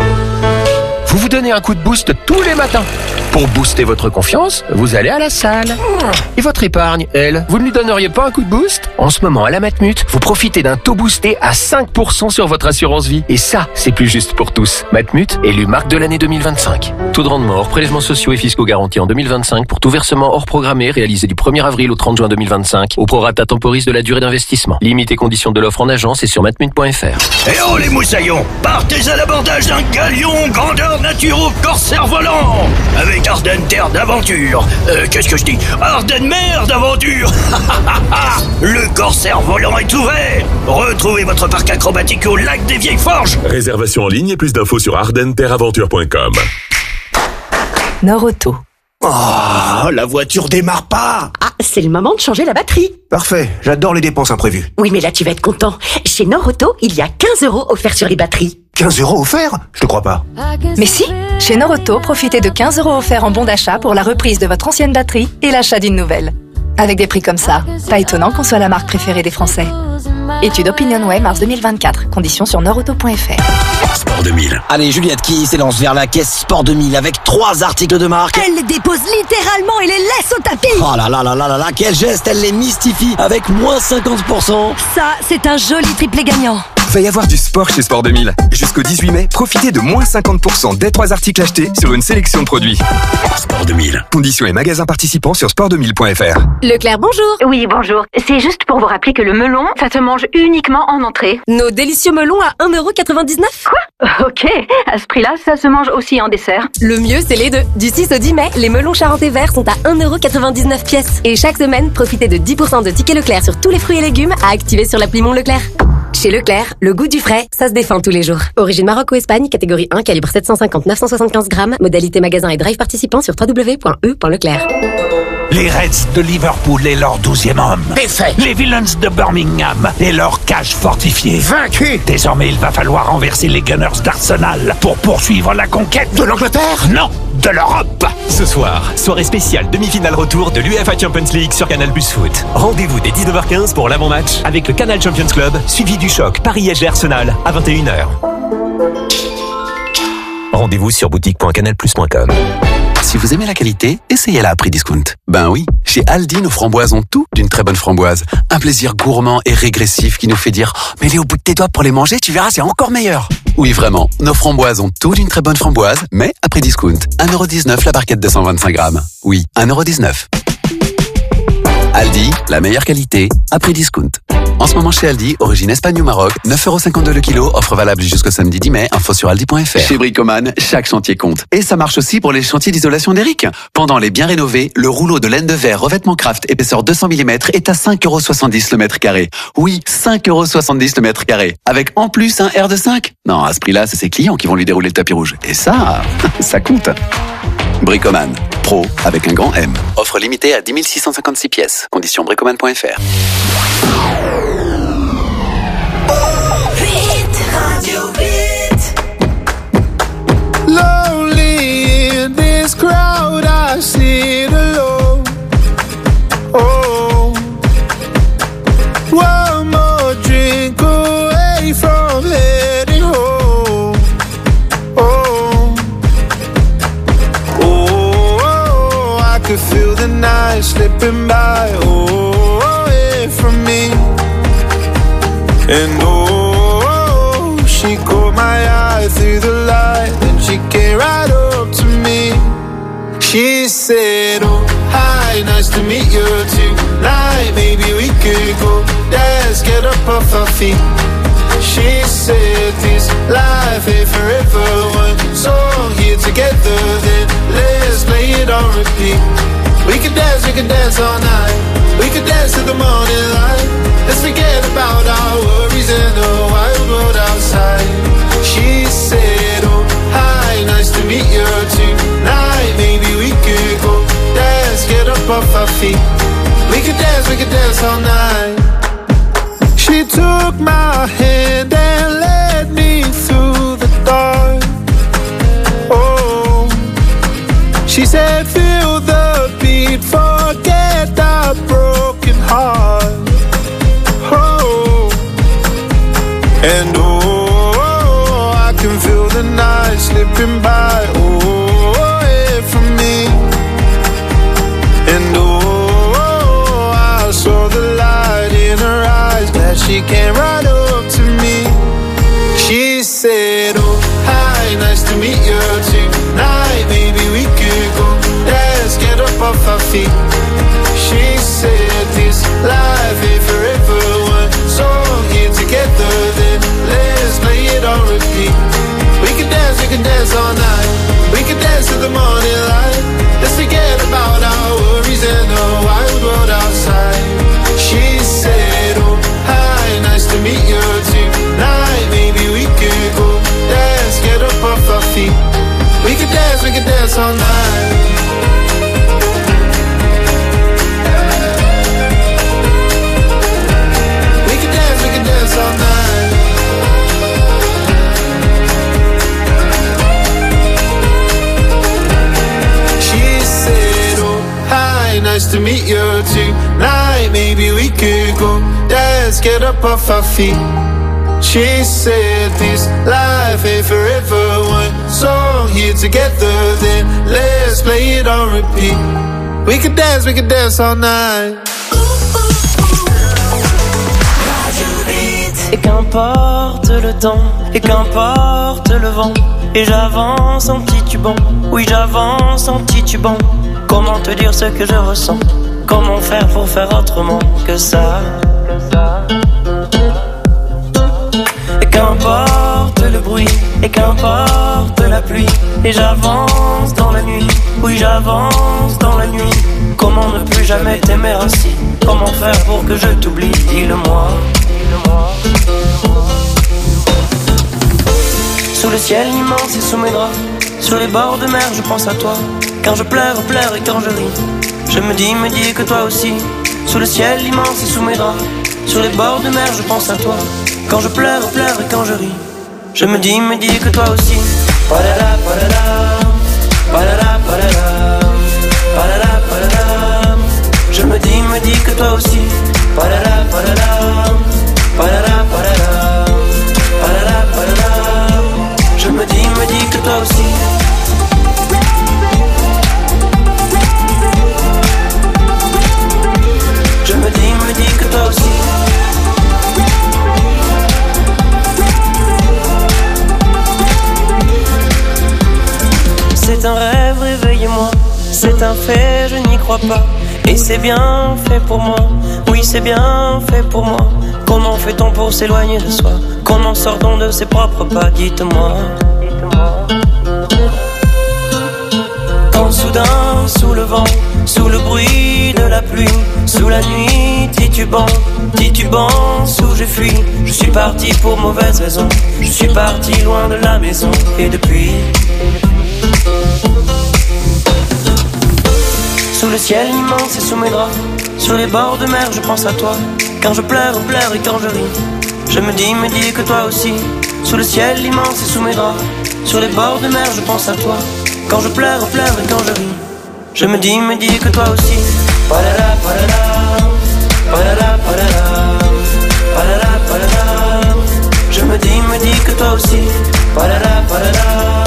Vous vous donnez un coup de boost tous les matins. Pour booster votre confiance, vous allez à la salle. Et votre épargne, elle, vous ne lui donneriez pas un coup de boost? En ce moment, à la Matmut, vous profitez d'un taux boosté à cinq pour cent sur votre assurance vie. Et ça, c'est plus juste pour tous. Matmut, élu marque de l'année deux mille vingt-cinq. Taux de rendement hors prélèvements sociaux et fiscaux garantis en deux mille vingt-cinq pour tout versement hors programmé réalisé du premier avril au trente juin deux mille vingt-cinq au prorata temporis de la durée d'investissement. Limite et conditions de l'offre en agence et sur matmut point f r.
Eh oh les moussaillons, partez à l'abordage d'un galion grandeur nature au corsaire volant avec Ardennes terre d'aventure. Euh, qu'est-ce que je dis? Ardennes mer d'aventure. Le corsaire volant est ouvert. Retrouvez votre parc acrobatique au lac des Vieilles Forges.
Réservation en ligne et plus d'infos sur ardennes terre aventure point com.
Nord-Auto.
Oh, la voiture démarre pas.
Ah, c'est le moment de changer la batterie.
Parfait, j'adore les dépenses imprévues.
Oui, mais là tu vas être content. Chez Nord-Auto, il y a quinze euros offerts sur les batteries.
quinze euros offerts? Je te crois pas.
Mais si, chez Nord-Auto, profitez de quinze euros offerts en bon d'achat pour la reprise de votre ancienne batterie et l'achat d'une nouvelle. Avec des prix comme ça, pas étonnant qu'on soit la marque préférée des Français. Étude OpinionWay mars deux mille vingt-quatre. Conditions sur nordauto point f r.
Sport deux mille. Allez, Juliette qui s'élance vers la caisse Sport deux mille avec trois articles de marque.
Elle les dépose littéralement et les laisse au tapis.
Oh là là là là là là, quel geste, elle les mystifie avec moins cinquante pour cent.
Ça, c'est un joli triplé gagnant.
Va y avoir du sport chez Sport deux mille. Jusqu'au dix-huit mai, profitez de moins cinquante pour cent dès trois articles achetés sur une sélection de produits. Sport deux mille. Conditions et magasins participants sur sport deux mille point f r.
Leclerc, bonjour.
Oui, bonjour. C'est juste pour vous rappeler que le melon, ça se mange uniquement en entrée.
Nos délicieux melons à un euro quatre-vingt-dix-neuf.
Quoi? Ok, à ce prix-là, ça se mange aussi en dessert.
Le mieux, c'est les deux. Du six au dix mai, les melons charentais verts sont à un euro quatre-vingt-dix-neuf pièces. Et chaque semaine, profitez de dix pour cent de tickets Leclerc sur tous les fruits et légumes à activer sur l'appli Mon Leclerc. Chez Leclerc, le goût du frais, ça se défend tous les jours. Origine Maroc ou Espagne, catégorie un, calibre sept cent cinquante à neuf cent soixante-quinze grammes, modalité magasin et drive participant sur w w w point e point leclerc.
Les Reds de Liverpool et leur douzième homme.
Défait.
Les Villains de Birmingham et leur cage fortifiée.
Vaincu.
Désormais, il va falloir renverser les Gunners d'Arsenal pour poursuivre la conquête
de l'Angleterre.
Non, de l'Europe.
Ce soir, soirée spéciale demi-finale retour de l'U E F A Champions League sur Canal Plus Foot. Rendez-vous dès dix-neuf heures quinze pour l'avant-match avec le Canal Champions Club, suivi du choc Paris-S G Arsenal à vingt et une heures. Rendez-vous sur boutique point canal plus point com.
Si vous aimez la qualité, essayez-la à prix discount. Ben oui, chez Aldi, nos framboises ont tout d'une très bonne framboise. Un plaisir gourmand et régressif qui nous fait dire « Mais les au bout de tes doigts pour les manger, tu verras, c'est encore meilleur !» Oui, vraiment, nos framboises ont tout d'une très bonne framboise, mais à prix discount. un euro dix-neuf la barquette de cent vingt-cinq grammes. Oui, un euro dix-neuf. Aldi, la meilleure qualité, à prix discount. En ce moment chez Aldi, origine Espagne ou Maroc, neuf euros cinquante-deux le kilo, offre valable jusqu'au samedi dix mai, info sur aldi point f r. Chez Bricoman, chaque chantier compte. Et ça marche aussi pour les chantiers d'isolation d'Eric. Pendant les bien rénovés, le rouleau de laine de verre revêtement Craft épaisseur deux cents millimètres est à cinq euros soixante-dix le mètre carré. Oui, cinq euros soixante-dix le mètre carré. Avec en plus un R de cinq. Non, à ce prix-là, c'est ses clients qui vont lui dérouler le tapis rouge. Et ça, ça compte. Bricoman, pro avec un grand M. Offre limitée à dix mille six cent cinquante-six pièces. Conditions bricoman point f r.
Lonely in this crowd, I sit alone. Oh, one more drink away from heading home. Oh, oh, oh, I could feel the night slipping by. Oh, away from me. And oh, she caught my eye through the light. Then she came right up to me. She said, oh, hi, nice to meet you tonight. Maybe we could go dance, get up off our feet. She said this life ain't forever. One song here together, then let's play it on repeat. We could dance, we could dance all night. We could dance to the morning light. Let's forget about our worries and the wild world outside. She said, oh, hi, nice to meet you tonight. Maybe we could go dance, get up off our feet. We could dance, we could dance all night. She took my hand and led me through the dark. Oh, she said, feel the beat, forget the broken heart. Oh, and oh, I can feel the night slipping by. Oh, away from me. And oh, I saw the light in her eyes. Glad she came right up to me. She said, oh, hi, nice to meet you tonight. Maybe we could go dance, get up off our feet. She said this life ain't forever. One song here together, then let's play it on repeat. We can dance, we can dance all night. We can dance to the morning light. Let's forget about our worries and the wild world outside. She said, oh, hi, nice to meet you tonight. Maybe we could go dance, get up off our feet. We can dance, we can dance all night. All night. She said, oh, hi, nice to meet you tonight. Maybe we could go dance, get up off our feet. She said this life ain't forever. One song here together, then let's play it on repeat. We could dance, we could dance all night.
Et quand
qu'importe le temps, et qu'importe le vent, et j'avance en titubant, oui j'avance en titubant. Comment te dire ce que je ressens? Comment faire pour faire autrement que ça? Et qu'importe le bruit, et qu'importe la pluie, et j'avance dans la nuit, oui j'avance dans la nuit. Comment ne plus jamais t'aimer ainsi? Comment faire pour que je t'oublie? Dis-le-moi. Sous le ciel immense et sous mes draps, sur les bords de mer je pense à toi. Quand je pleure, pleure et quand je ris, je me dis, me dis que toi aussi. Sous le ciel immense et sous mes draps, sur les bords de mer je pense à toi. Quand je pleure, pleure et quand je ris, je me dis, me dis que toi aussi. Palala, palala, palala, palala, palala, palala. Je me dis, me dis que toi aussi. Palala, palala, palala, palala, palala, palala. Je me dis, me dis que toi aussi. Je me dis, me dis que toi aussi. C'est un rêve, réveillez-moi. C'est un fait, je n'y crois pas. Et c'est bien fait pour moi. Oui, c'est bien fait pour moi. Comment fait-on pour s'éloigner de soi? Comment sort-on de ses propres pas? Dites-moi. Quand soudain, sous le vent, sous le bruit de la pluie, sous la nuit, titubant, titubant, sous j'ai fui. Je suis parti pour mauvaise raison. Je suis parti loin de la maison. Et depuis, sous le ciel immense et sous mes draps, sur les bords de mer je pense à toi. Quand je pleure, pleure et quand je ris, je me dis, me dis que toi aussi. Sous le ciel immense et sous mes draps, sur les bords de mer je pense à toi. Quand je pleure, pleure et quand je ris, je me dis, me dis que toi aussi. Palala, palala, palala, palala, palala, palala. Je me dis, me dis que toi aussi. Palala, palala.